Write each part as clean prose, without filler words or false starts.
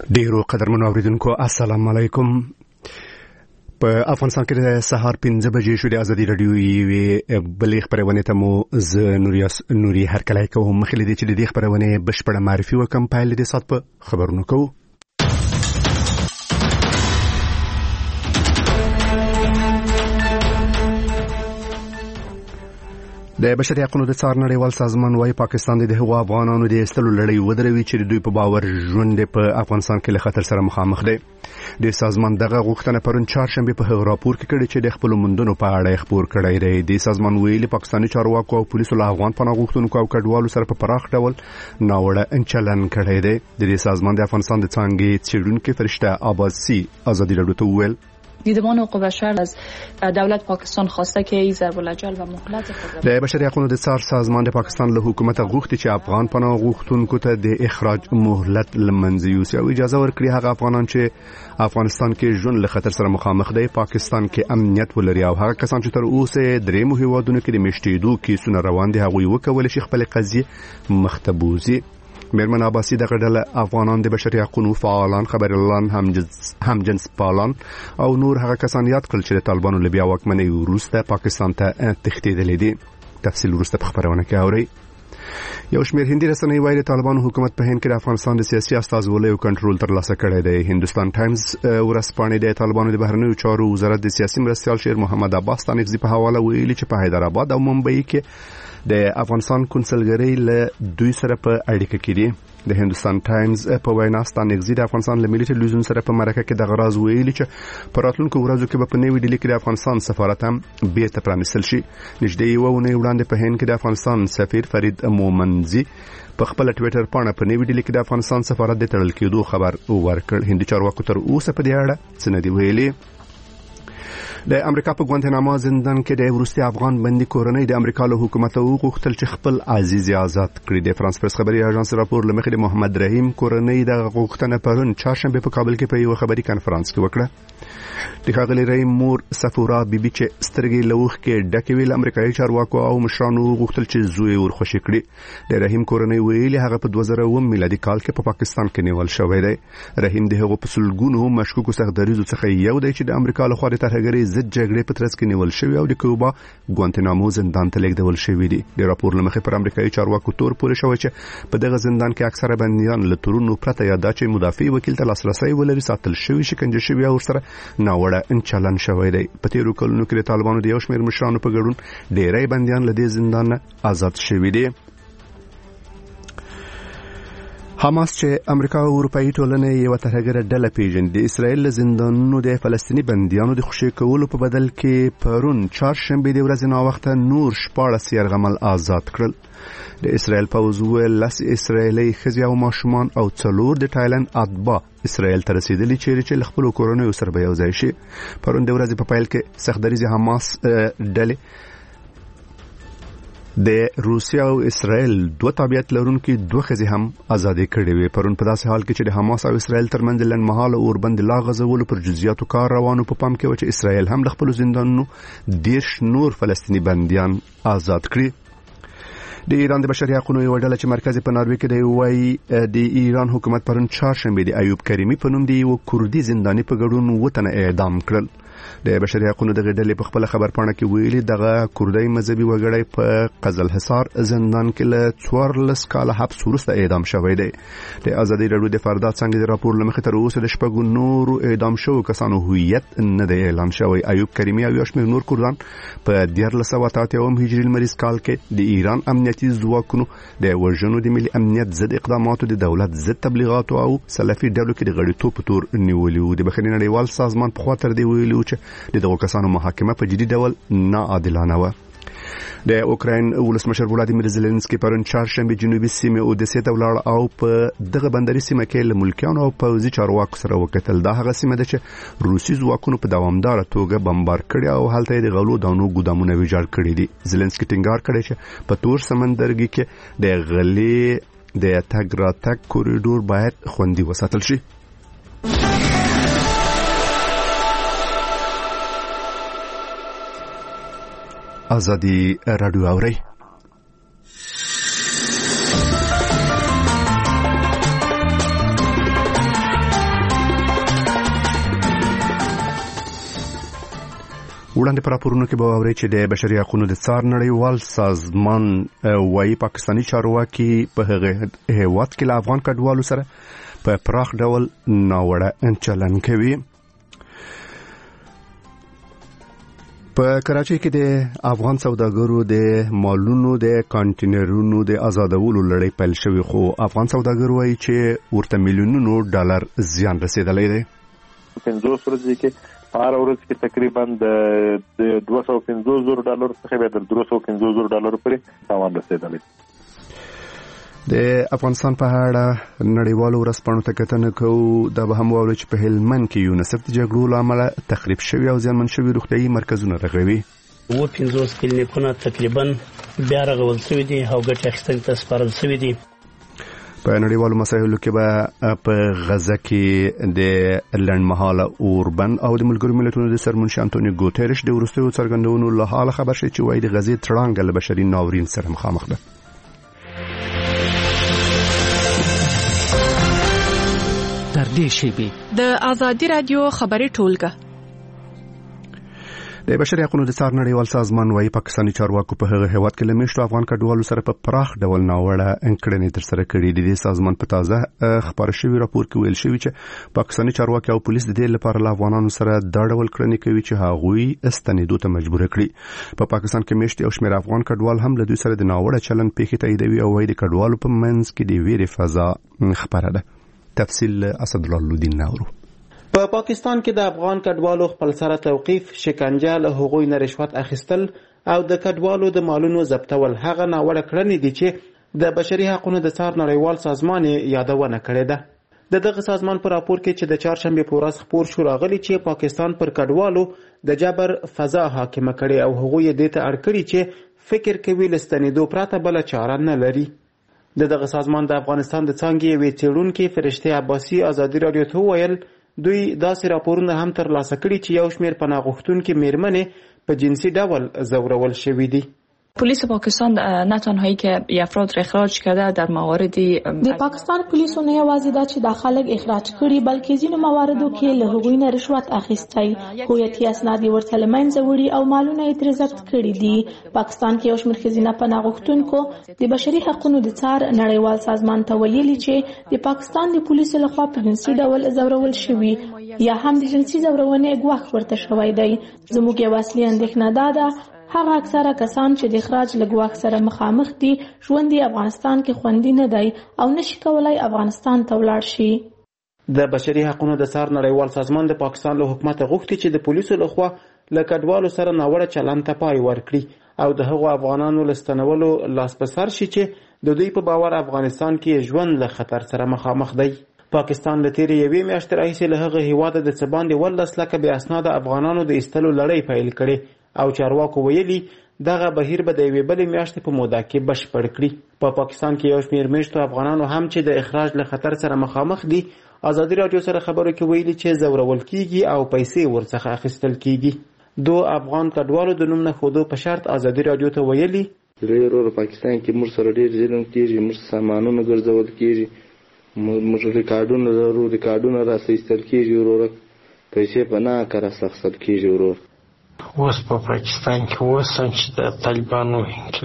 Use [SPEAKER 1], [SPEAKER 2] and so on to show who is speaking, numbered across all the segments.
[SPEAKER 1] ډیرو قدرمنو اوریدونکو السلام علیکم. په افغانستان کې د سهار 5 بجې شو د ازادي رادیو یوې بلې خبرونه ته مو ز نوري هرکلی کوم. مخکې دې چې د دې خبرونه بشپړه معرفي وکم پایل دې سات په خبرونو کوو. د بشري حقوقو د څار نړیوال سازمان وايي پاکستان د هغو افغانانو د استلو لړۍ ودروي چې دوی په باور ژوند په افغانستان کې له خطر سره مخامخ دي. د سازمان دغه غوښتنه پرون چهارشنبه په هغه راپور کې کړي چې د خپل مندونو په اړه خبر کړی دی. د سازمان ویلي پاکستاني چارواکو او پولیسو له افغان پناه غوښتونکو او کډوالو سره په پراخ ډول ناوړه چلن کړی دی. د سازمان د افغانستان د څنګه څېړونکو فرشته عباسي ازادي رادیو ته ویل
[SPEAKER 2] دیدبان حقوق بشر از دولت پاکستان خواسته که این ضرب العجل و مهلت خود
[SPEAKER 1] د بشري حقوقو د څار سازمان د پاکستان له حکومت غوښتي چې افغان پناه غوښتونکو ته د اخراج مهلت لمنځه یوسي او اجازه ورکړي هغه افغانان چې افغانستان کې ژوند له خطر سره مخامخ دي پاکستان کې امنیت ولري او هغه کسان چې تر اوسه درې مهیوادونو کې د میشتېدو کیسونه روان دي هغه وکول شي خپل قضیه مختبوزي. میرمن عباسی دغه ډله افغانان د بشري حقوقو فعالان خبريالان همجنس پالان او نور هغه کسان یاد کړل چې د طالبانو له بیا واکمنۍ وروسته پاکستان ته تښتېدلي دي. تفصیل وروسته په خبرونه کې اورئ. یو شمېر هندي رسنۍ وايي د طالبانو حکومت په هند کې د افغانستان د سیاسي استازولۍ او کنټرول ترلاسه کړی دی. هندوستان ټایمز ورځپاڼې د طالبانو د بهرنیو چارو وزارت د سیاسي مرستیال شیر محمد عباس تانکزي په حواله ویلي چې په حیدرآباد او ممبئی کې د افغانستان کنسلګرۍ له دوی سره په اړیکه کې دي. د هندوستان ټایمز په وینا ستانکزي د افغانستان له ملي ټلویزیون سره په مرکه کې د غراز ویلي چې په راتلونکو ورځو کې په نوې ډیلي کې د افغانستان سفارت هم بیرته پرانیستل شي. نږدې یو ونې وړاندې په هند کې د افغانستان سفیر فرید مومنزي په خپل ټویټر باندې په نوې ډیلي کې د افغانستان سفارت د تړل کېدو خبر ورکړ. هندي چارواکو تر اوسه په دې اړه څه نه دی ویلي. د امریکا په ګوانتنامو زندان کې د وروستي افغان بندي کورنۍ د امریکا له حکومت وغوښتل چې خپل عزیز آزاد کړي. د فرانس پریس خبري اژانس راپور لمخې د محمد رحیم کورنۍ د غوښتنه پرون چهارشنبه په کابل کې په یو خبري کانفرنس کې وکړه. د ښاغلي رحیم مور صفورا بیبي چې سترګې لوخ کې ډکې ویل امریکایي چارواکو او مشرانو غوښتل چې زوی ورخوشي کړي. د رحیم کورنۍ ویلي هغه په 2009 میلادي کال کې په پاکستان کې نیول شوی دی. رحیم د هغو په سلګونو مشکوکو سختدریزو څخه یو دی چې د امریکا له خوا د ترهګرۍ ضد جګړې په ترڅ کې نیول شوی او د کوبا ګوانتنامو زندان ته لیږدول شوی دی. د راپور لمخې پر امریکایي چارواکو تور پورې شوی چې په دغه زندان کې اکثره بنديان له تورونو پرته یا د چې مدافع وکیل ته لاسرسي ولري ساتل شوی شکنجه شوی او سره ناوړه چلن شوی دی. په تیرو کلونو کې د طالبانو د یو شمېر مشرانو په ګډون ډېری بنديان له دې زندان آزاد شوی دي. حماس چې امریکا او اروپאי ټولنې یو ترهګر ډله پیژني د اسرائیل زندانونو د فلسطینی بنديانو د خوشي کولو په بدل کې پرون چهارشنبه د ورځې نو وخت نور 14 يرغمل آزاد کړل. د اسرائیل پوځ ویل لس اسرائیلي ښځې او ماشومان او 4 د تایلند اتباع اسرائیل ته رسیدلي چې خپل کورنۍ سره به یو ځای شي. پرون د ورځې په پایل کې سختدریز حماس ډلې د روسیا او اسرائیل دوه تابعیت لرونکي دوه ښځې هم ازادي کړې وي. پرون په داسې حال کې چې د حماس او اسرائیل ترمنځ لنډمهاله اوربند لا غزولو پر جزئیاتو کار روانو په پام کې و چې اسرائیل هم د خپل زندانونو 10 نور فلسطینی بنديان آزاد کړي. د ایران د بشري حقوقو یو ډله چې مرکز په ناروې کې دی وايي د ایران حکومت پرون چهارشنبه د ایوب کریمی په نوم دی یو کوردي زنداني په ګډون وطن اعدام کړل. د بشري حقوقو د ډلې په خپل خبرپاڼه کې ویلي دغه کوردی مذهبي وګړی په قزل حصار زندان کې له 14 کاله حبس وروسته اعدام شوی دی. د ازادي رادیو د فردات څنګه د راپور لمخې تر اوسه د شپږو نورو اعدام شوو کسانو هویت نه دی اعلان شوی. ایوب کریمی او یو شمېر نور کوردان په 1988 هجري لمریز کال کې د ایران امنیتي ځواکونو د وژنو د ملي امنیت ضد اقداماتو د دولت ضد تبلیغاتو او سلفي ډلو کې د غړیتوب په تور نیولي وو. د بخښنې نړیوال سازمان په خاطر دی ویلي چې د دغو کسانو محاکمه په جدي ډول ناعادلانه و. د اوکراین ولسمشر ولادیمیر زيلنسکي پرون چهارشنبه جنوبي سیمه اودیسه ته ولاړ او په دغه بندري سیمه کې له ملکیانو او پوځي چارواکو سره وکتل. دا هغه سیمه ده چې روسي ځواکونو په دوامدار توګه بمبار کړي او هلته د غلو دانو ګودامونه ویجاړ کړي دي. زيلنسکي ټینګار کړی چې په تور سمندرګي کې د غلې د تګ راتګ کوریډور باید خوندي وساتل شي. ازادي رادیو اوري. وړاندې پر راپورونو کې به واورئ چې د بشري حقوقو د څار نړیوال سازمان وايي پاکستاني چارواکي په هغه هیواد کې له افغان کډوالو سره په پراخ ډول ناوړه چلند کوي. په کراچۍ کې د افغان سوداګرو د مالونو د کانټینرونو د آزادولو لړۍ پیل شوې، خو افغان سوداګر وایي چې ورته میلیونونو ډالر زیان رسیدلی دی.
[SPEAKER 3] 50 ورځې کې هر ورځ کې تقریبا د $250,000 څخه به تر $350,000 پورې تاوان رسیدلی.
[SPEAKER 1] د افغانستان په اړه نړیوالو ورځپاڼو ته کتنه کوو. دا به هم واورئ چې په هلمند کې یونیسف د جګړو له امله تخریب شوي او زیانمن شوي روغتیايي مرکزونه رغوي.
[SPEAKER 4] 50 کلینیکونه تقریبا بیا رغول شوي دي او ګټه اخیستنې ته سپارل شوي دي.
[SPEAKER 1] په نړیوالو مسایلو کې به په غزه کې د لنډمهاله اوربند او د ملګرو ملتونو د سرمنشي انټونیو ګوتریش د وروستیو څرګندونو له حاله خبر شي چې وايي د غزې تړانګه له بشري ناورین سره مخامخ ده.
[SPEAKER 5] در دې شیبي
[SPEAKER 6] د آزادي رادیو خبري ټولګه
[SPEAKER 1] د بشري حقوقو د څار نړیوال سازمان وايي پاکستاني چارواکو په هغه هیواد کې له میشتو افغان کډوالو سره په پراخ ډول ناوړه کړنې ترسره کړې دي. د سازمان په تازه خبر شوی راپور کې ویل شوی چې پاکستاني چارواکي او پولیس د دې لپاره له افغانانو سره دا ډول کړنې کوي چې هغوی استنیدو ته مجبور کړي. په پاکستان کې میشتي او شمېر افغان کډوال هم له دوی سره د ناوړه چلند پیښې تاییدوي او وايي د کډوالو په منځ کې د ویرې فضا خبره ده. تفصیل اسدالله لودین ناورو.
[SPEAKER 7] په پاکستان کې د افغان کډوالو خپل سره توقیف، شکنجه، له هغوی نه رشوت اخیستل او د کډوالو د مالونو ضبطول هغه ناوړه کړنې دي چې د بشري حقوقو د څار نړیوال سازمان یادونه کړې ده. د دغه سازمان په راپور کې چې د چهارشنبې په ورځ خپور شو راغلی چې پاکستان پر کډوالو د جبر فضا حاکمه کړي او هغوی دې ته اړ کړي چې فکر کوي لستنیدو پرته بل چاره نه لري. دغه سازمان د افغانستان د څانګې یوې څېړونکې فرشته عباسي ازادي رادیو ته وویل دوی داسې راپورونه هم ترلاسه کړي چې یو شمېر پناه غوښتونکي میرمنې په جنسي ډول ځورول شوي دي.
[SPEAKER 2] پلیس پاکستان نه تنهایی که افراد را اخراج کرده در مواردی
[SPEAKER 8] د پاکستان پولیسو نه یوازې دا چې دا خلک اخراج کړي بلکې ځینو مواردو کې له هغوی نه رشوت اخیستی، هویتي اسناد یې ورته له منځه وړي او مالونه یې ترې ضبط کړي دي. پاکستان کې یو شمېر ښځینه پناه غوښتونکو د بشري حقوقو د څار نړیوال سازمان ته ویلي چې د پاکستان د پولیسو لخوا په جنسي ډول ځورول شوي یا هم د جنسي ځورونې ګواښ ورته شوی دی. زموږ یو اصلي اندېښنه دا ده هغه اکثره کسان چې د اخراج له ګواښ سره مخامخ دي ژوند یې افغانستان کې خوندي نه دی او نشي کولای افغانستان ته ولاړ شي.
[SPEAKER 7] د بشري حقوقو د څار نړیوال سازمان د پاکستان له حکومت غوښتي چې د پولیسو لخوا له کډوالو سره ناوړه چلند ته پای ورکړي او د هغو افغانانو له ستنولو لاس په سر شي چې د دوی په باور افغانستان کې ژوند له خطر سره مخامخ دی. پاکستان له تیرې یوې میاشتې راهیسې له هغه هیواده د څه باندې 11 لکه بې اسناده افغانانو د ایستلو لړۍ پیل کړې او چارواکو ویلي دغه بهیر به د یوې بلې میاشتې په موده کې بشپړ کړي. په پاکستان کې یو شمېر میشتو افغانانو هم چې د اخراج له خطر سره مخامخ دي ازادي راډیو سره خبرو کې ویلي چې ځورول کیږي او پیسې ورڅخه اخیستل کیږي. دو افغان کډوالو د نوم نه ښودو په شرط ازادي راډیو ته ویلي
[SPEAKER 9] ورو پاکستان کې موږ سره ډېر ظلم کیږي، موږ سامانونه ګرځول کیږي، موږ ریکارډونه لرو، ریکارډونه راسایستل کیږي، ورور پیسې په نه کار اخیستل کیږي. ورور
[SPEAKER 10] اوس په پاکستان کې اوسم چې د طالبانو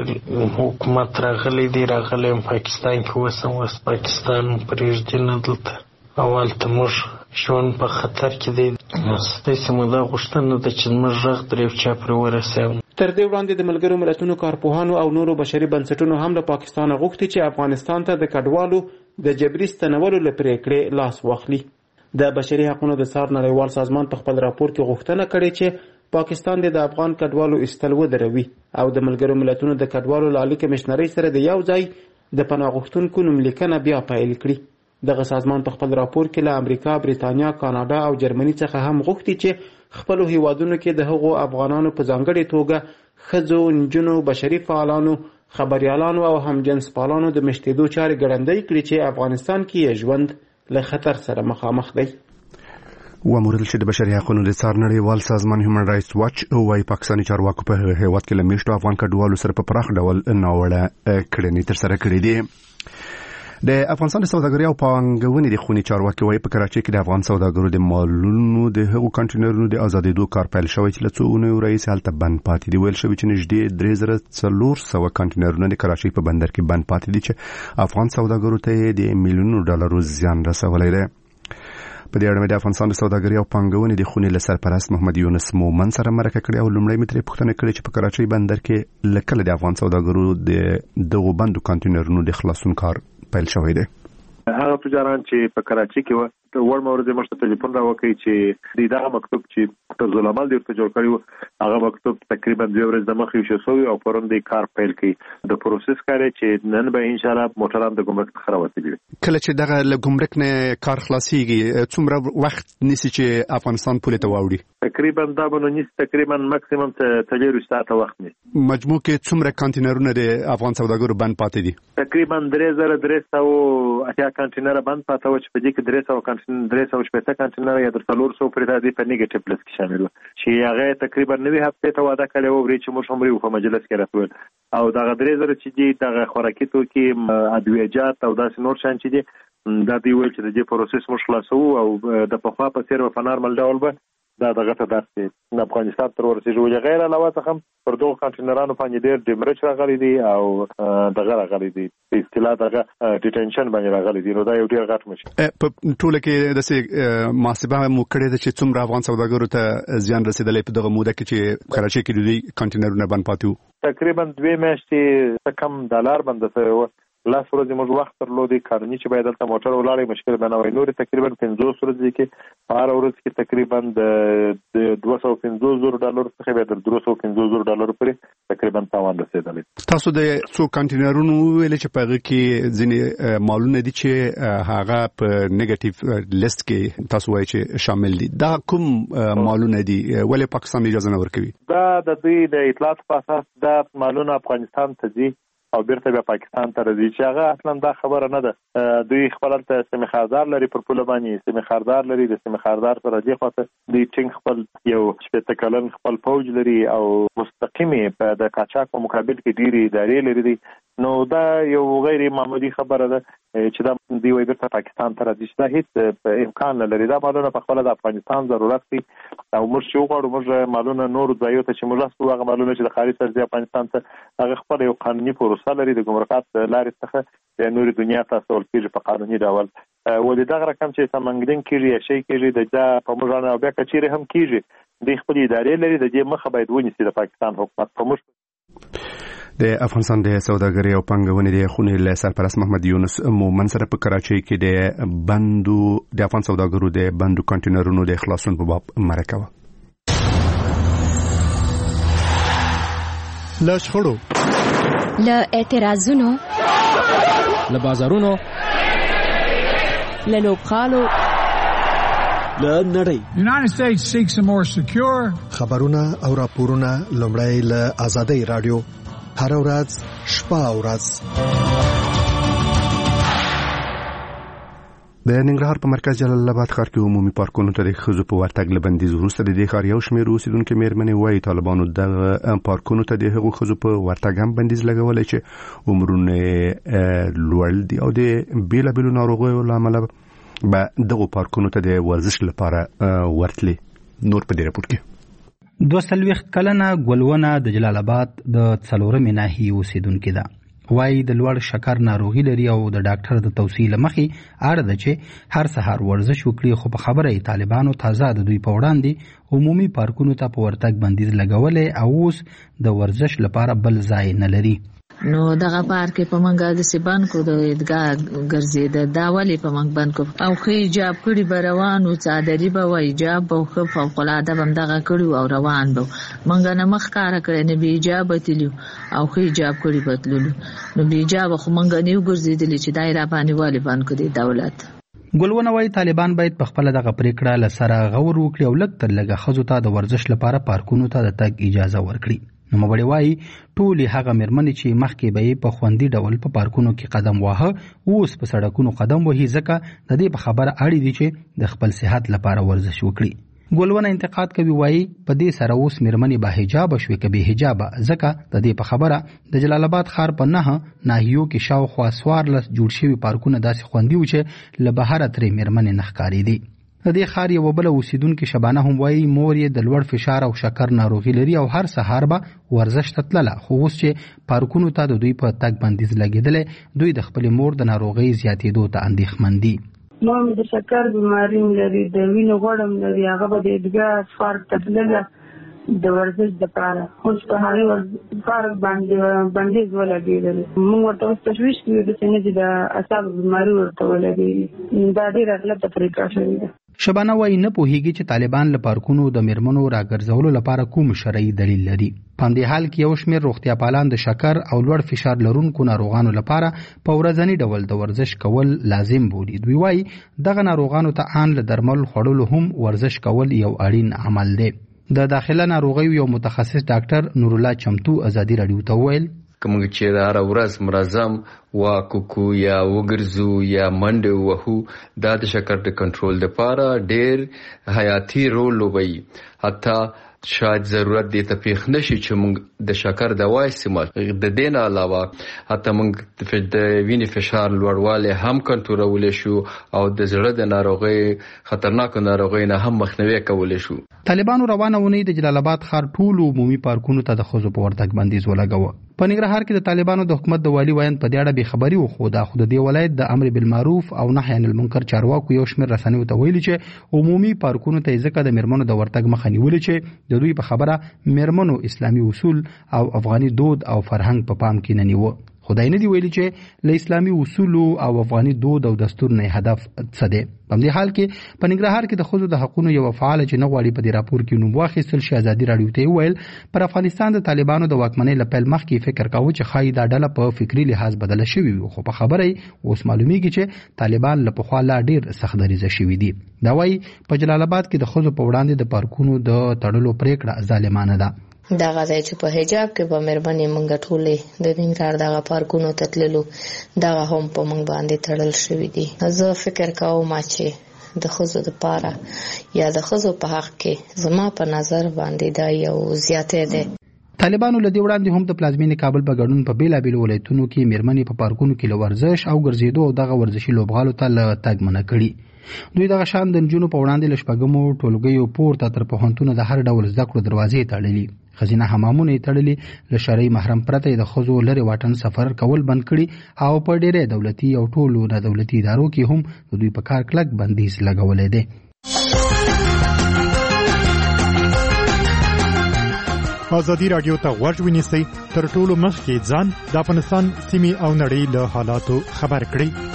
[SPEAKER 10] حکومت راغلی دی، راغلی پاکستان کې اوسم، اوس پاکستان پرېږدي نه دلته اول ته موږ ژوند په خطر کې دی. داسې مو دا غوښتنه ده چې زموږ غږ در یو چا پرې ورسوي.
[SPEAKER 7] تر دې وړاندې د ملګرو ملتونو کارپوهانو او نورو بشري بنسټونو هم له پاکستان غوښتي چې افغانستان ته د کډوالو د جبري ستنولو له پرېکړې لاس واخلي. د بشري حقوقو د څار نړیوال سازمان په خپل راپور کې غوښتنه کړې چې پاکستان د افغان کډوالو ایستل ودروي او د ملګرو ملتونو د کډوالو لالي کمشنرۍ سره د یو ځای د پناه غوښتونکو نوملیکنه بیا پیل کړي. دغه سازمان په خپل راپور کې له امریکا، بریتانیا، کاناډا او جرمني څخه هم غوښتي چې خپل هیوادونو کې د هغو افغانانو په ځانګړې توګه ښځو، نجونو، بشري فعالانو، خبريالانو او هم جنس پالانو د مشتېدو چارې ګړندۍ کړي چې افغانستان کې ژوند له خطر سره مخامخ دی.
[SPEAKER 1] وموردل چې د بشري حقوقو د څار نړیوال سازمان هیومن رائټس واچ وايي پاکستاني چارواکو په هیواد کې له میشتو افغان کډوالو سره په پراخ ډول ناوړه کړنې ترسره کړې دي. د افغانستان د سوداګرۍ او پانګونې د خونې چارواکي وايي په کراچۍ کې د افغان سوداګرو د مالونو د هغو کانټینرونو د آزادېدو کار پیل شوی چې له څو اونیو راهیسې هلته بند پاتې دي. ویل شوي چې نږدې 3400 کانټینرونه د کراچۍ په بندر کې بند پاتې دي چې افغان سوداګرو ته د میلیونونو ډالرو زیان رسولی دی. په دې اړه د افغانستان د سوداګرۍ او پانګونې د خونې له سرپرست محمد یونس مومن سره مرکه کړې او لومړی مې ترې پوښتنه کړې چې په کراچۍ بندر کې له کله د افغان سوداګرو د دغو بندو کانټینرونو د خلاصون کار پیل شوی دی.
[SPEAKER 3] هغه تجاران چې په کراچۍ کې و ور مورد مشته ټلیفون راوکړي چې دا مکتوب چې تر ظلمال دی ورته جوړ کړی هغه مکتوب تقریبا 2 ورځې د مخې شو سوی او پرون د کار پیل کړي د پروسس کاری چې نن به ان شاء الله موټران د ګمرک څخه راوتلي.
[SPEAKER 1] کله چې دغه له ګمرک نه کار خلاصيږي څومره وخت نیسي چې افغانستان پولې ته واوړي؟
[SPEAKER 3] تقریبا دا به نو تقریبا ماکسیمم ته 3 ساعته وخت نیسي.
[SPEAKER 1] مجموع کې څومره کانټینرونه د افغان سوداګرو بند پاتې دي؟
[SPEAKER 3] تقریبا 3300 کانټینر بند پاتې و چې په دې کې 300 کانټینر یا 300 پر د په نیگیټیو لست کې شامل و چې هغه تقریبا 9 هفته ته وعده کړی و چې موږ هم په مجلس کې راټول او دا غدرې زره چې دي د خوراکي توکي ادویجات او داسې نور شان چې دي دا دی ویل چې د دې پروسس مو خلاصو او د پخوا په څیر په نارمل ډول به دا دغه ته درته د افغانستان تر ورسېږي غیر علاوه څخه پر دوه کانټینرانو باندې ډېر ډیمرچ راغلي دي او دغه راغلي دي په اصطلاح دغه ډیټنشن باندې راغلي دي. نو دا یو ډېر غټ مشکل
[SPEAKER 1] په ټوله کې د محاسبه مو کړې ده چې څومره افغان سوداګرو ته زیان رسیدلی په دغه موده کې چې کراچۍ کې د دوی کانټینرونه بند پاتې وو؟
[SPEAKER 3] تقریبا 2 میاشتې کم ډالر بند شوی و. لاس ورځې موږ وخت درلودی قانوني چې باید دلته موټر ولاړې مشکل بنوي. نور تقریبا 500 ورځې کې هر ورځ کې تقریبا د $250,000 څخه به تر $350,000 پورې تقریبا تاوان رسیدلی.
[SPEAKER 1] تاسو د څو کانټینرونو ویل چې په هغه کې ځینې مالونه دي چې هغه په نیگیټیو لیست کې تاسو وایي چې شامل دي. دا کوم مالونه دي؟ ولې پاکستان اجازه نه ورکوي؟
[SPEAKER 3] دا د دوی د اطلاعات په اساس دا مالونه افغانستان ته ځي او بیرته به پاکستان ته راځي چې هغه اصلا دا خبره نه ده. دوی خپل ته سیمه خاردار لري پر پوله باندې سیمه خاردار لري د سیمه خاردار سره دی خو دوی ټینګ خپل یو شپږ کلن خپل فوج لري او مستقیمه په د قاچاق په مقابل کې ډیری ادارې لري. نو دا یو غیر معمولی خبره ده چې دا دی وای بیرته پاکستان ته راځي. دا هیڅ امکان نه لري. دا مالونه په خپل د افغانستان ضرورت دي او موږ شو غواړو موږ مالونه نور ځایو ته چې موږ هغه مالونه چې د خارج څخه افغانستان ته هغه خپل یو قانوني پروسه لري د ګمرکات لارې څخه د نور دنیا ته ټول کېږي په قانوني ډول و د دغه رقم چې سمنګدین کېږي یا شي کېږي د په موږ نه بیا کچېره هم کېږي د خپل ادارې لري د دې مخه باید ونیسي د پاکستان حکومت په موږ.
[SPEAKER 1] د افغانستان د سوداګرۍ او پانګونې د خونې له سرپرست محمد یونس مومن سره په کراچۍ کې د افغان سوداګرو د بندو کانټینرونو د خلاصون په باب مرکه وه.
[SPEAKER 5] له شخړو،
[SPEAKER 11] له اعتراضونو،
[SPEAKER 5] له بازارونو،
[SPEAKER 6] له لوبغالو،
[SPEAKER 5] له نړۍ.
[SPEAKER 12] United States seeks a more secure.
[SPEAKER 13] خبرونه او راپورونه لومړی له آزادۍ رادیو هر ورځ شپه او ورځ.
[SPEAKER 1] د ننګرهار په مرکز جلال آباد ښار کې عمومي پارکونو ته د ښځو په ورتګ له بندیز وروسته د دې ښار یو شمېر اوسېدونکي مېرمنې وایي طالبانو دغه پارکونو ته د هغو ښځو په ورتګ هم بندیز لګولی چې عمرونه لوړ دي او د بېلابېلو ناروغیو له امله به دغو پارکونو ته د ورزش لپاره ورتلي. نور په دې راپور کې
[SPEAKER 14] 22 کلنه ګلونه د جلال آباد د 4 ناحیې اوسېدونکې ده. وایي د لوړ شکر ناروغي لري او د ډاکټر د توصیې له مخې اړ ده چې هر سهار ورزش وکړي. خو په خبره یې طالبانو تازه د دوی په وړاندې عمومي پارکونو ته په ورتګ بندیز لګولی او اوس د ورزش لپاره بل ځای نه لري.
[SPEAKER 15] نو دغه پارک په منګه د سیبان کو د ادګار ګرځید دا ولی په منګ بند کو او خې جاب کړي بروانو صادری به وای جاب او خو فوق العاده بم دغه کړي او روان بو منګه نه مخ کار کړي نه بي جاب تلو او خې جاب کړي بدللو نو بي جاب خو منګه نیو ګرځیدل چې دایره باندې والی باندې کو د دولت.
[SPEAKER 14] ګلونه وای طالبان باید په خپل دغه پریکړه لسره غور وکړي او لږ تر لږه ښځو ته د ورزش لپاره پارکونو ته د تګ اجازه ورکړي. نو مبړی وای ټولې هغه مېرمنې چې مخکې به په خوندي ډول په پارکونو کې قدم واهه اوس په سړکونو قدم وهي ځکه د دې په خبره اړې دي چې د خپل صحت لپاره ورزش وکړي. ګلونه انتقاد کوي وایي په دې سره اوس میرمنې با حجاب شوې که بې حجابه، ځکه د دې په خبره د جلال آباد ښار په 9 ناحیو کې شاوخوا 14 جوړ شوي پارکونه داسې خوندي وو چې له بهره ترې میرمنې نه ښکارېدې. د دې ښار یوه بله اوسیدونکې شبانه هم وایي مور یې د لوړ فشار او شکر ناروغي لري او هر سهار به ورزش ته تلله، خو اوس چې پارکونو ته د دوی په تګ بندیز لګېدلی، دوی د خپلې مور د ناروغۍ زیاتېدو ته اندېښمن دي.
[SPEAKER 11] مور د شکر بیماری لري، د وینې غوړ لري، هغه به د عیدګاه پارک ته تلله د ورزش دپاره، اوس په هغې پارک باندې بندیز ولګېدلی. موږ ورته اوس تشویش کوو داسې نه چې د اعصابو بیماري ورته ولګېږي، دا ډېره غلطه پرېکړه شوې ده.
[SPEAKER 14] شبانه وایي نه پوهیږي چې طالبان له پارکونو د میرمنو راګرځولو لپاره کوم شرعي دلیل لري. په همدې حال کې یو شمېر روغتیا پالان د شکر او لوړ فشار لرونکو ناروغانو لپاره په ورځني ډول د ورزش کول لازم بولي. دوی وایي دغه ناروغانو ته ان له درمل خوړلو هم ورزش کول یو اړین عمل دی. د داخله ناروغیو یو متخصص ډاکټر نور الله چمتو ازادي راډیو ته وویل
[SPEAKER 16] کوم چې دا هر ورځ منظم واکوکو یا وګرځو یا منډه وهو دا د شکر د کنټرول لپاره ډېر حیاتي رول لوبوي. حتی شاید ضرورت دی ته پیښ نشي چې موږ د شکر دوا استعمال د دې نه علاوه حتی موږ د وینې فشار لوړوالی هم کنټرولولی شو او د زړه د ناروغۍ خطرناکو ناروغۍ نه هم مخنیوی کولی شو.
[SPEAKER 14] طالبانو روانه اونۍ د جلال آباد ښار ټولو عمومي پارکونو ته د ښځو په ورتګ بندیز ولګاوه. په ننګرهار کې د طالبانو د حکومت د والي ویاند په دې اړه بېخبري وښوده، خو د دې ولایت د امر بالمعروف او نهي عن المنکر چارواکو یو شمېر رسنیو ته ویلي چې عمومي پارکونو ته ځکه د میرمنو د ورتګ مخه نیولې چې د دوی په خبره میرمنو اسلامي اصول او افغاني دود او فرهنګ په پام کې نه نیوه. خدای نه دی ویلي چې له اسلامي اصولو او افغاني دود او دستور نه هدف څه دی. په همدې حال کې په ننګرهار کې د ښځو د حقونو یوه فعاله چې نه غواړي په دې راپور کې نوم واخیستل شي ازادي راډیو ته وویل پر افغانستان د طالبانو د واکمنۍ له پیل مخکې فکر کاوه چې ښایي دا ډله په فکري لحاظ بدله شوې وي، خو په خبره یې اوس معلومیږي چې طالبان له پخوا لا ډېر سخت دریځه شوي دي. دا وایي په جلال آباد کې د ښځو په وړاندې د پارکونو د تړلو پریکړه ظالمانه ده.
[SPEAKER 15] دغه ځای چې په حجاب کې به مېرمنې مونږ ټولې د ننګرهار دغه پارکونو ته تللو دغه هم په مونږ باندې تړل شوي دي. زه فکر کوم چې د ښځو دپاره یا د ښځو په حق کې زما په نظر باندې دا یو زیاتې دی.
[SPEAKER 14] طالبانو له دې وړاندې هم د پلازمینې کابل په ګډون په بیلابیلو ولایتونو کې میرمنې په پارکونو کې له ورزش او ګرځېدو او دغه ورزشي لوبغالو ته له تګ منع کړي. دوی دغه شان د نجونو په وړاندې له شپږمو ټولګیو پورته تر پوهنتونه د هر ډول زده کړو دروازې تړلي، ښځینه حمامونه یې تړلي، له شرعي محرم پرته د ښځو لرې واټن سفر کول بند کړي او په ډېری دولتي او ټولو نه دولتي ادارو کې هم د دوی په کار کلک بندیز لګولی دی.
[SPEAKER 17] ازادي راډیو ته غوږ ونیسئ، تر ټولو مخکې ځان د افغانستان سیمې او نړۍ له حالاتو خبر کړئ.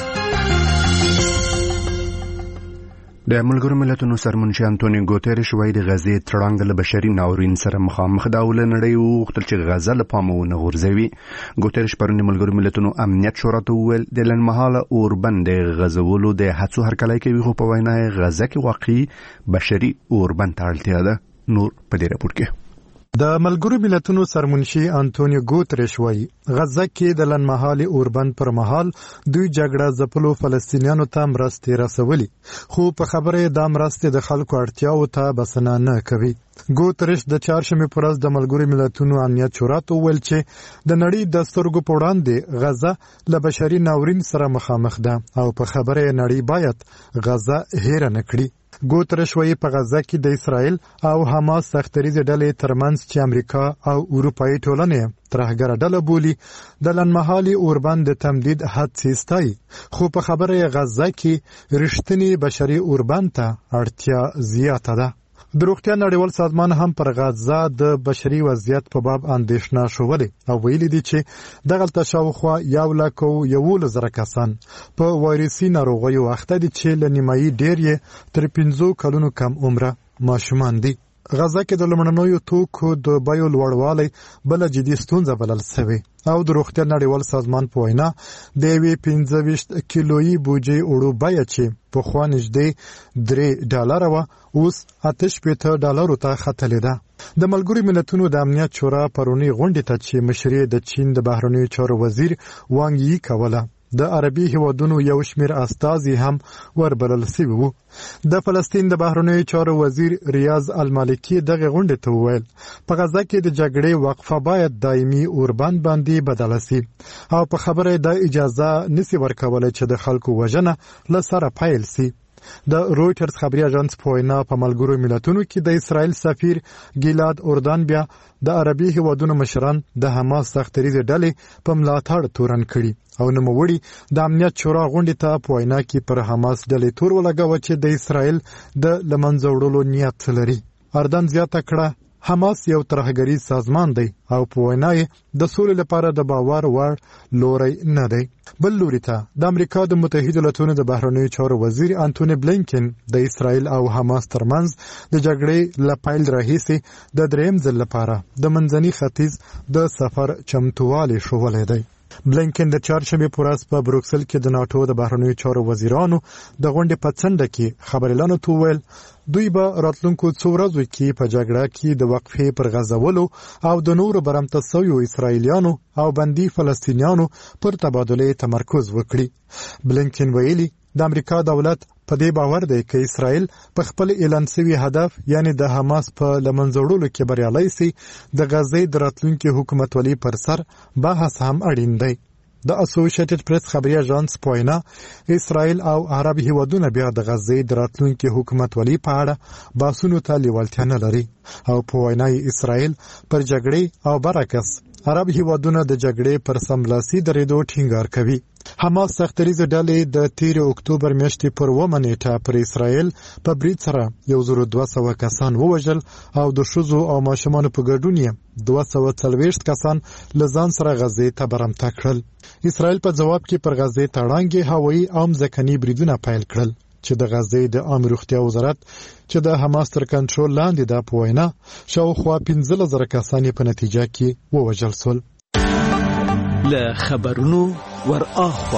[SPEAKER 1] د ملګرو ملتونو سرمنشي انټونیو ګوتریش وایي د غزې تړاند له بشري ناورین سره مخامخ ده او له نړۍ وغوښتل چې غزه له پامه ونه غورځوي. ګوتریش پرون د ملګرو ملتونو امنیت شورا ته وویل د لنډمهاله اوربند د غزولو د هڅو هرکلی کوي، خو په وینا یې غزه کې واقعي بشري اوربند ته اړتیا ده. نور په دې راپور کې
[SPEAKER 17] د ملګرو ملتونو سرمنشي انټونیو ګوتریش وایي غزه کې د لنډمهالي اوربند پر مهال دوی جګړه ځپلو فلسطینیانو ته مرستې رسولي، خو په خبره دا مرستې د خلکو اړتیاو ته بسنه نه کوي. ګوتریش د چهارشنبې په ورځ د ملګرو ملتونو امنیت شورا ته وویل چې د نړۍ د سترګو په وړاندې غزه له بشري ناورین سره مخامخ ده او په خبره نړۍ باید غزه هېره نه کړي. ګوتریش وایي په غزه کې د اسرائیل او حماس سختریزې ډلې ترمنځ چې امریکا او اروپایي ټولنې ترهګره ډله بولي د لنډمهالي اوربند د تمدید هڅې ستایي، خو په خبره غزه کې رښتینی بشري اوربند ته اړتیا زیاته ده. د روغتیا نړیوال سازمان هم پر غزه د بشري وضعیت په باب اندېښنه شولې او ویلي دي چې دغلته شاوخوا 1,11,000 کسان په وایرسي ناروغیو اخته دي چې له نیمایي ډېر یې تر 15 کلونو کم عمره ماشومان دي. غزه کې د لومړنیو توکو د بیو لوړوالی بله جدي ستونزه بلل شوې او د روغتیا نړیوال سازمان په وینا د یوې 25 کیلویي بوجۍ اوړو بیه چې پخوا نږدې $3 وه اوس $8 ته ختلې ده. د ملګرو ملتونو د امنیت شورا پرونی غونډې ته چې مشري د چین د بهرنیو چارو وزیر وانګ یي کوله د عربي هیوادونو یو شمیر استازي هم وربلل شوي وو. د فلسطین د بهرنیو چارو وزیر ریاض المالکی دغه غونډې ته وویل په غزه کې د جګړې وقفه باید دایمي اوربند باندې بدله شي او په خبره د اجازه نسی ورکولای چې د خلکو وژنه له سره پیل شي. د رویټرز خبري اژانس په وینا په ملګرو ملتونو کې د اسرائیل سفیر ګیلاد اردن بیا د عربي هیوادونو مشران د حماس سختریزه ډلې په ملاتړ تورن کړي او نوموړي د امنیت شورا غونډې ته په وینا کې پر حماس ډلې تور ولګاوه چې د اسرائیل د لمنځه وړلو نیت لري. اردن زیاته کړه حماس یو ترهګریز سازمان دی او په وینا د سولې لپاره د باور وړ لوري نه دی. بل لوري ته د امریکا د متحده ایالاتونو د بهرنیو چارو وزیر انټونی بلینکن د اسرائیل او حماس ترمنځ د جګړې لپاره راهیسي د دریم ځل لپاره د منځني ختیځ د سفر چمتووالی شوولې دی. بلینکن د چهارشنبه په ورځ په بروکسل کې د ناتو د بهرنیو چارو وزیرانو د غونډې په څنډه کې خبريالانو ته وویل دوی به راتلونکو څو ورځو کې په جګړه کې د وقفې پر غځولو او د نورو برمته شویو اسرائیلیانو او بندي فلسطینیانو پر تبادله تمرکز وکړي. بلینکن ویلي د امریکا دولت په دې باور دی چې اسرائیل په خپل اعلان شوی هدف یعنی د حماس په لمنځوړلو کې بریالي سي د غزې د راتلونکي حکومتولي پر سر بحث هم اړین دی. د اسوسییټډ پریس خبري اژانس په وینا اسرائیل او عرب هیوادونه بیا د غزې د راتلونکي حکومتولي په اړه بحثونو ته لیوالتیا نه لري او په وینا اسرائیل پر جګړې او برعکس عرب هیوادونه د جګړې پر سملاسي درېدو ټینګار کوي. حماس سختریزه ډلې د 13 اکتوبر میاشتې پر 1 نیټه پر اسرائیل په برید سره 1200 کسان ووژل او د ښځو او ماشومانو په ګډون یې 240 کسان له ځان سره غزې ته برمته کړل. اسرائیل په جواب کې پر غزې تړانګې هوایي او ځمکني بریدونه پیل کړل چې د غزې د عامه روغتیا وزارت چې د حماس تر کنټرول لاندې ده په وینا شاوخوا 15,000 کسان په نتیجه کې ووژل شول.
[SPEAKER 5] له خبرونو ور اخوا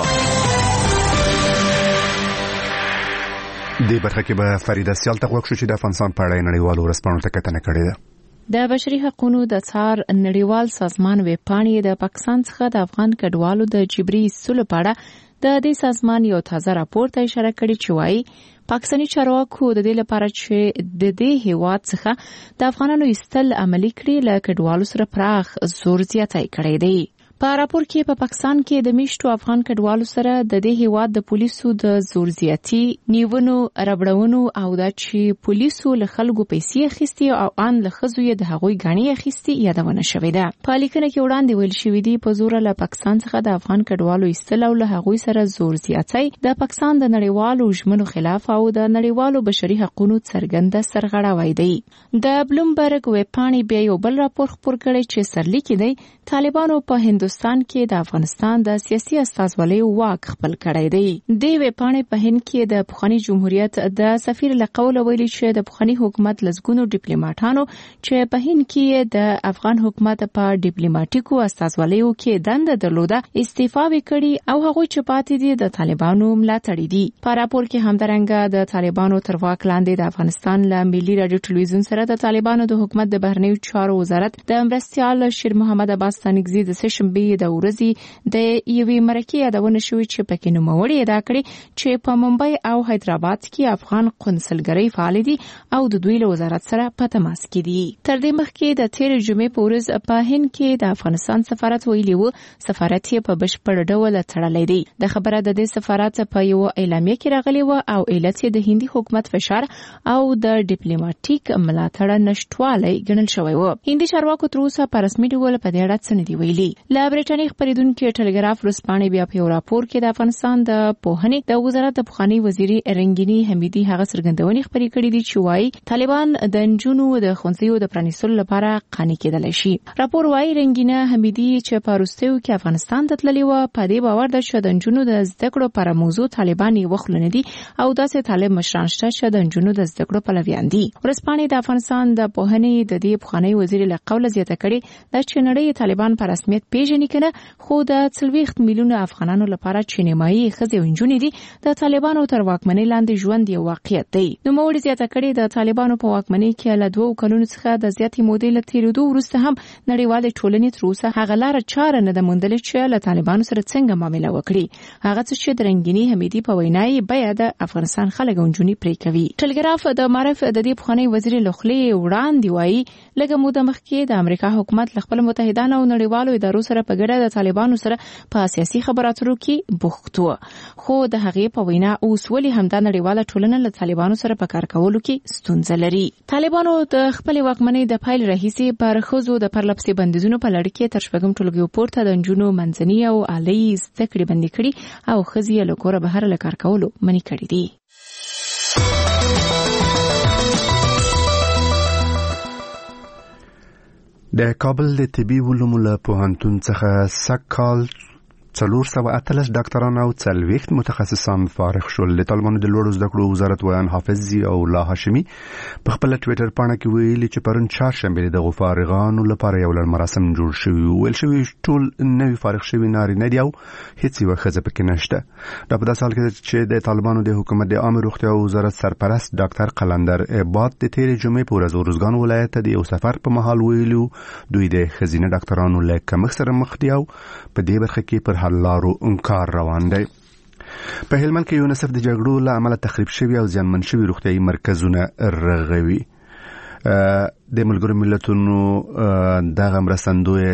[SPEAKER 1] د برخه کې به فریده سیال ته وښو چې د افغانستان په اړه نړیوالو رسپانو ته کتنه کړې ده.
[SPEAKER 6] د بشري حقوقو د څار نړیوال سازمان ویبپاڼې د پاکستان څخه د افغان کډوالو د جبري ایستلو په اړه د دې سازمان یو تازه راپور ته اشاره کړې چې وايي پاکستاني چارواکو د دې لپاره چې د دې هیواد څخه د افغانانو ایستل عملي کړي له کډوالو سره پراخ زور زیاتی کړی دی. په راپور کې په پاکستان کې د میشتو افغان کډوالو سره د دې هیواد د پولیسو د زور زیاتی نیونو ربړونو او د چې پولیسو له خلکو پیسې اخیستي او ان له خزو یې د هغوی غاڼې اخیستي یادونه شوې ده. په لیکنه کې وړاندې ویل شوې دي په زور له پاکستان څخه د افغان کډوالو ایستل او له هغوی سره زور زیاتی د پاکستان د نړیوالو ژمنو خلاف او د نړیوالو بشري حقوقو څرګنده سرغړاوی دی. د بلومبرګ ویبپاڼې بیا یو بل راپور خپور کړی چې سرلیک دی طالبانو په هندوستان کې د افغانستان د سیاسي استازولۍ واک خپل کړی دی. د ویبپاڼې په هند کې د پخوانی جمهوریت د سفیر لقول ویلي چې د پخوانی حکومت لزګونو ډیپلوماټانو چې په هند کې د افغان حکومت په ډیپلوماټیکو استازولیو کې دنده درلوده استعفا وکړي او هغوی چې پاتې دي د طالبانو ملاتړي دي. په راپور کې همدارنګه د طالبانو تر واک لاندې د افغانستان له ملي رادیو ټلویزیون سره د طالبانو د حکومت د بهرنیو چارو وزارت د مرستیال شیر محمد عباس تنګزي د سشنبه د ورځې د یوې مرکې یادونه شوې چې پکې نوموړی ادا کړی چې په ممبئی او حیدرآباد کې افغان قونسلګرۍ فعال دي او د دوی له وزارت سره په تماس کې دي. تر دې مخکې د 13 جمعې په ورځ په هند کې د افغانستان سفارت ویلي و سفارت یې په بشپړ ډول تړلی دی. د خبره د دې سفارت په یو اعلامیه کې راغلی و او علت یې د هندي حکومت فشار او د ډیپلوماټیک ملاتړ نشټوالی ګڼل شوی و. هندي چارواکو تر اوسه په رسمي ډول په دې اړه څه نه دي ویلي. له برېټانیې خپرېدونکي ټلګراف ورځپاڼې بیا په یو راپور کې د افغانستان د پوهنې د وزارت د پخواني وزیري رنګینی حمیدي هغه څرګندونې خپرې کړې دي چې وايي طالبان د نجونو د ښوونځیو د پرانیستلو لپاره قانع کېدلی شي. راپور وايي رنګینه حمیدي چې په وروستیو کې افغانستان ته تللې وه په دې باور ده چې د نجونو د زده کړو پر موضوع طالبان یې وخلونه دي او داسې طالب مشران شته چې د نجونو د زده کړو پلویان دي. ورځپاڼې د افغانستان د پوهنې د دې پخواني وزیر له قوله زیاته کړې ده چې نړۍ طالبان په رسمیت پیژني پیژني کنه خو د 40 میلیونه افغانانو لپاره چې نیمایي ښځې او نجونې دي د طالبانو تر واکمنۍ لاندې ژوند یو واقعیت دی. نو موږ زیاته کړې د طالبانو په واکمنۍ کې له 2 کلونو څخه د زیاتې مودې له تیریدو وروسته هم نړیوال ټولنې تر اوسه هغه لار چاره نه ده موندلې چې له طالبانو سره څنګه معامله وکړي. هغه څه چې د رنګینی حمیدي په وینای بیا د افغانستان خلک او نجونې پرې کوي. ټلګراف د معرف د دې پخوانی وزیر لخلې وړاندې وایي لږه موده مخکې د امریکا حکومت له خپل متحدانو او نړیوالو ادارو سره په ګډه د طالبانو سره په سیاسي خبرو کې بوخت و. خو د هغې په وینا اوس ولې همدا نړیواله ټولنه له طالبانو سره په کار کولو کې ستونزه لري. طالبانو د خپل واکمنۍ د پایل راهیسې پر ښځو د پرلپسې بندیزونو په لړ کې تر 6 ټولګیو پورته د نجونو منځني او اعلی زده کړې بندي کړي او ښځې له کوره بهر له کار کولو منې کړي دي.
[SPEAKER 1] د کابل د طبي علومو له پوهنتون څخه سږکال 418 ډاکټران او 40 متخصصان فارغ شول. د طالبانو د لوړو زده کړو وزارت ویان حافظ او لا هاشمي په خپل ټوئیټر پاڼه کې ویلي چې پرون چهارشنبه د فارغانو لپاره یو لړ مراسم جوړ شوی. ویل شوی ټول نوی فارغ شوی نارینه دي او هیڅ یو ښځه پکې نشته. دا په داسې حال کې چې د طالبانو د حکومت د عامه روغتیا وزارت سرپرست ډاکټر قلندر عباد د تیرې جمعې په ورځ روزګان ولایت د یو سفر په مهال ویلو دوی د ښځینه ډاکټرانو له کمښت سره مخ دي او په دې برخه کې پر حل لارو انکار روان دی. په هلمند کې یونیسف د جګړو له امله تخریب شوی او زیانمن شوی روغتیايي مرکزونه رغوي. د ملګرو ملتونو دغه مرستندوی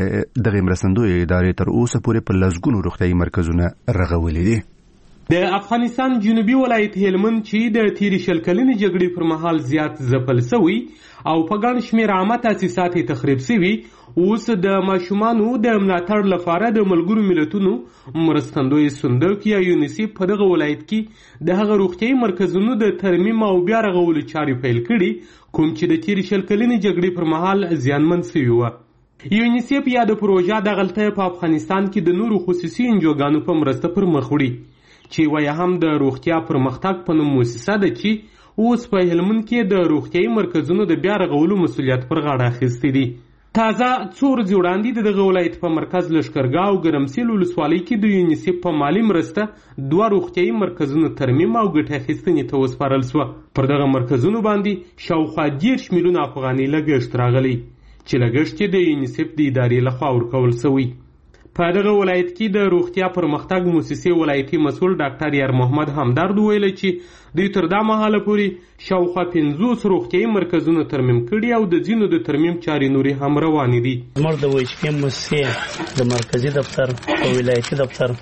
[SPEAKER 1] ادارې تر اوسه پورې په لسګونو روغتیايي مرکزونه رغولي دي.
[SPEAKER 18] د افغانستان جنوبي ولایت هلمند چې د تیرې شل کلنې جګړې پر مهال زیات ځپل شوی او په ګڼ شمېر عامه تاسیسات تخریب شوي، اوس د ماشومانو د ملاتړ لپاره د ملګرو ملتونو مرستندوی صندوق یا یونیسف په دغه ولایت کې د هغه روغتیايي مرکزونو د ترمیم او بیا رغولو چارې پیل کړي کوم چې د تیرې شل کلنې جګړې پر مهال زیانمن شوي وو. یونیسف یا د پروژه دغلته په افغانستان کې د نورو خصوصي انجوګانو په مرسته پر مخ وړي چې وایي هم د روغتیا پرمختګ په نوم مؤسسه ده چې اوس په هلمند کې د روغتیايي مرکزونو د بیا رغولو مسؤلیت پر غاړه اخیستی دي. تازه څو ورځې وړاندې دغه ولایت په مرکز لښکرګاه او ګرمسیل ولسوالۍ کې د یونیسف په مالي مرسته 2 روغتیايي مرکزونو ترمیم او ګټه اخیستنې ته وسپارل شوه. پر دغه مرکزونو باندې شاوخوا 10 میلیونه افغانۍ لګښت راغلی چې لګښت یې د یونیسف د ادارې لخوا ورکول شوی. په دغه ولایت کې د روغتیا پرمختګ موسسې ولایتي مسؤل ډاکټر یار محمد همدرد ویل چې دوی تر دا مهاله پورې شاوخوا 50 روغتیايي مرکزونه ترمیم کړي او د ځینو د ترمیم چارې نورې هم روانې دي.
[SPEAKER 4] زموږ د ویچپی موسسې د مرکزي دفتر او ولایتي دفتر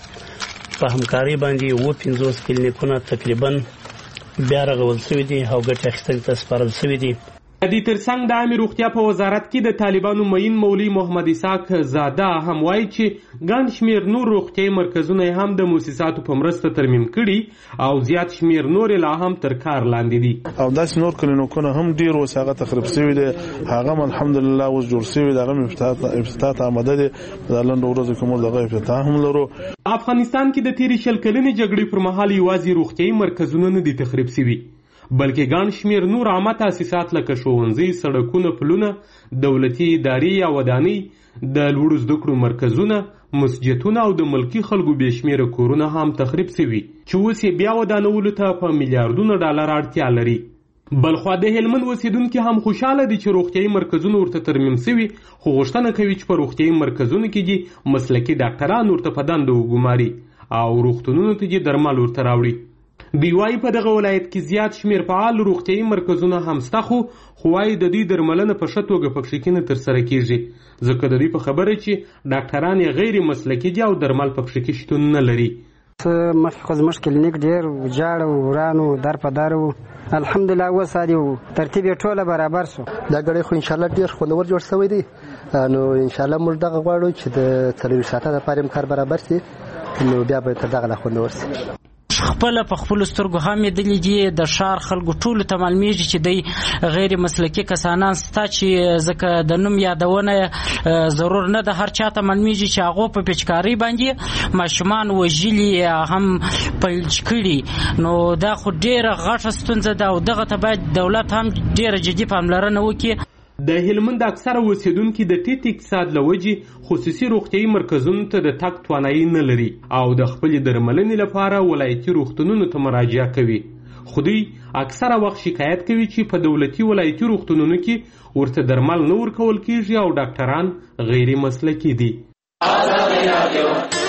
[SPEAKER 4] په همکارۍ باندې 50 کلینیکونه تقریبا بیا رغول شوي دي او ګټې اخیستنې ته سپارل شوي دي.
[SPEAKER 18] د دې ترڅنګ د عامې روغتیا په وزارت کې د طالبانو معین مولوي محمد اسحاق زاده هم وایي چې ګڼ شمېر نور روغتیايي مرکزونه هم د مؤسساتو په مرسته ترمیم کړي او زیات شمېر نور لا هم تر کار لاندې دي.
[SPEAKER 19] او داسې نور کلینیکونه هم ډېر اوس هغه تخریب شوي دي، هغه هم الحمدلله اوس جوړ شوي دي، هغه افتتاح ته آماده دي. د لنډو ورځو کې موږ دغه افتتاح هم لرو.
[SPEAKER 18] افغانستان کې د تیرې شل کلنې جګړې پر مهال یوازې روغتیايي مرکزونه نه دي تخریب شوي بلکې ګڼ شمېر نور عامه تاسیسات لکه ښوونځي، سړکونه، پلونه، دولتي ادارې یا ودانۍ، د لوړو زده کړو مرکزونه، مسجدونه او د ملکي خلکو بې شمېره کورونه هم تخریب شوي چې اوس یې بیا ودانولو ته په میلیاردونو ډالر اړتیا لري. بلخوا د هلمند اوسیدونکي هم خوشحاله دي چې روغتیايي مرکزونه ورته ترمیم شوي، خو غوښتنه کوي چې په روغتیايي مرکزونو کې دې مسلکي ډاکټران ورته په دنده وګماري او روغتونونو ته دې درمل ورته راوړي. دوی وايي په دغه ولایت کې زیات شمېر فعال روغتیايي مرکزونه هم شته، خو وايي د دوی درملنه په ښه توګه پکښې کې نه ترسره کېږي ځکه د دوی په خبره چې ډاکټران یې غیر مسلکي دي او درمل پکښې کې شتون نه لري.
[SPEAKER 20] مخکې زموږ کلینیک ډېر وجاړ و، وران و، در په در و. الحمدلله اوس عادي و، ترتیب یې ټوله برابر شو.
[SPEAKER 21] دا ګړی خو انشاءالله ډېر خوندور جوړ شوی دی. نو انشاءالله موږ دغه غواړو چې د 24 ساعته لپاره هم کار برابر شي، نو بیا به تر دغه لا خوندور شي.
[SPEAKER 22] خپل په خپل سترګو هم دلی دي د شار خلکو ټول ته معلومیږي چې دی غیر مسلکي کسانان ستا چې ځکه د نوم یادونه ضرور نه ده، هر چاته معلومیږي چې هغه په پچکاری باندې ماشومان وژلي هم پلچ کړي. نو دا خو ډیره غټه ستونزه ده او دغه ته باید دولت هم ډیره جدي پاملرنه وکړي.
[SPEAKER 18] د هلمند اکثره اوسیدونکي د ټیټ اقتصاد له وجې خصوصي روغتیايي مرکزونو ته د تګ توانایي نه لري او د خپلې درملنې لپاره ولایتي روغتونونو ته مراجعه کوي. خو دوی اکثره وخت شکایت کوي چې په دولتي ولایتي روغتونونو کې ورته درمل نه ورکول کیږي او ډاکټران غیر مسلکي دي.